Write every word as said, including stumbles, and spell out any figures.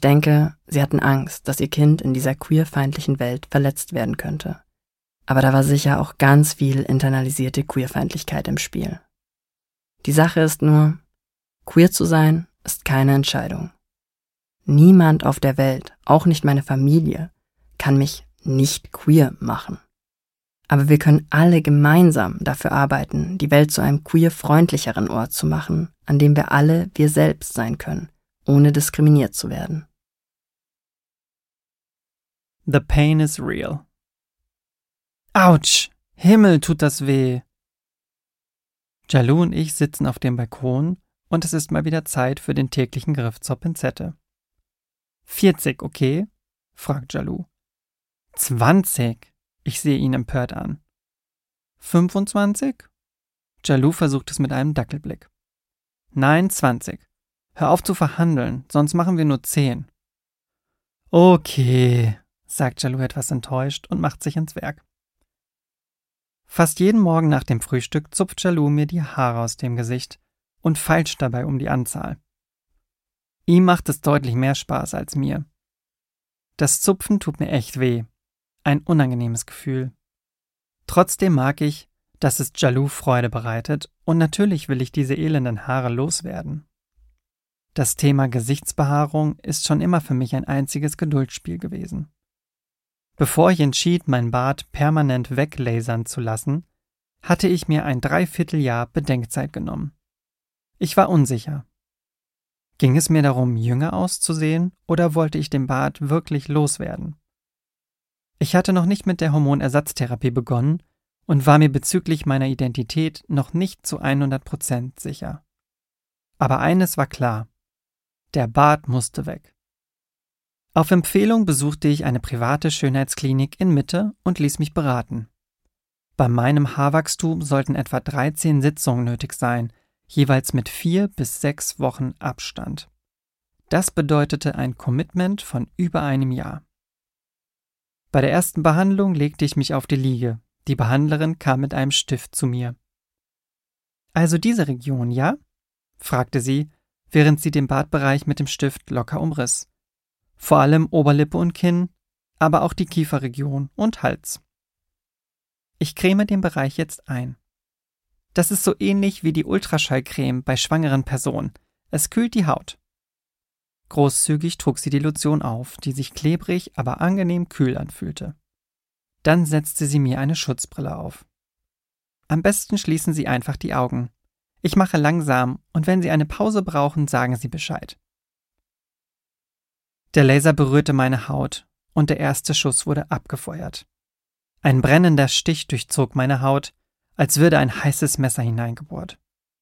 denke, sie hatten Angst, dass ihr Kind in dieser queerfeindlichen Welt verletzt werden könnte. Aber da war sicher auch ganz viel internalisierte Queerfeindlichkeit im Spiel. Die Sache ist nur, queer zu sein ist keine Entscheidung. Niemand auf der Welt, auch nicht meine Familie, kann mich nicht queer machen. Aber wir können alle gemeinsam dafür arbeiten, die Welt zu einem queer-freundlicheren Ort zu machen, an dem wir alle wir selbst sein können, ohne diskriminiert zu werden. The pain is real. Autsch! Himmel, tut das weh! Jalou und ich sitzen auf dem Balkon und es ist mal wieder Zeit für den täglichen Griff zur Pinzette. vierzig, okay? Fragt Jalou. zwanzig. Ich sehe ihn empört an. fünfundzwanzig? Jalou versucht es mit einem Dackelblick. Nein, zwanzig. Hör auf zu verhandeln, sonst machen wir nur zehn. Okay, sagt Jalou etwas enttäuscht und macht sich ans Werk. Fast jeden Morgen nach dem Frühstück zupft Jalou mir die Haare aus dem Gesicht und feilscht dabei um die Anzahl. Ihm macht es deutlich mehr Spaß als mir. Das Zupfen tut mir echt weh. Ein unangenehmes Gefühl. Trotzdem mag ich, dass es Jalou Freude bereitet und natürlich will ich diese elenden Haare loswerden. Das Thema Gesichtsbehaarung ist schon immer für mich ein einziges Geduldsspiel gewesen. Bevor ich entschied, mein Bart permanent weglasern zu lassen, hatte ich mir ein Dreivierteljahr Bedenkzeit genommen. Ich war unsicher. Ging es mir darum, jünger auszusehen, oder wollte ich den Bart wirklich loswerden? Ich hatte noch nicht mit der Hormonersatztherapie begonnen und war mir bezüglich meiner Identität noch nicht zu hundert Prozent sicher. Aber eines war klar: Der Bart musste weg. Auf Empfehlung besuchte ich eine private Schönheitsklinik in Mitte und ließ mich beraten. Bei meinem Haarwachstum sollten etwa dreizehn Sitzungen nötig sein, jeweils mit vier bis sechs Wochen Abstand. Das bedeutete ein Commitment von über einem Jahr. Bei der ersten Behandlung legte ich mich auf die Liege. Die Behandlerin kam mit einem Stift zu mir. »Also diese Region, ja?« fragte sie, während sie den Bartbereich mit dem Stift locker umriss. Vor allem Oberlippe und Kinn, aber auch die Kieferregion und Hals. Ich creme den Bereich jetzt ein. Das ist so ähnlich wie die Ultraschallcreme bei schwangeren Personen. Es kühlt die Haut. Großzügig trug sie die Lotion auf, die sich klebrig, aber angenehm kühl anfühlte. Dann setzte sie mir eine Schutzbrille auf. Am besten schließen Sie einfach die Augen. Ich mache langsam und wenn Sie eine Pause brauchen, sagen Sie Bescheid. Der Laser berührte meine Haut und der erste Schuss wurde abgefeuert. Ein brennender Stich durchzog meine Haut, als würde ein heißes Messer hineingebohrt.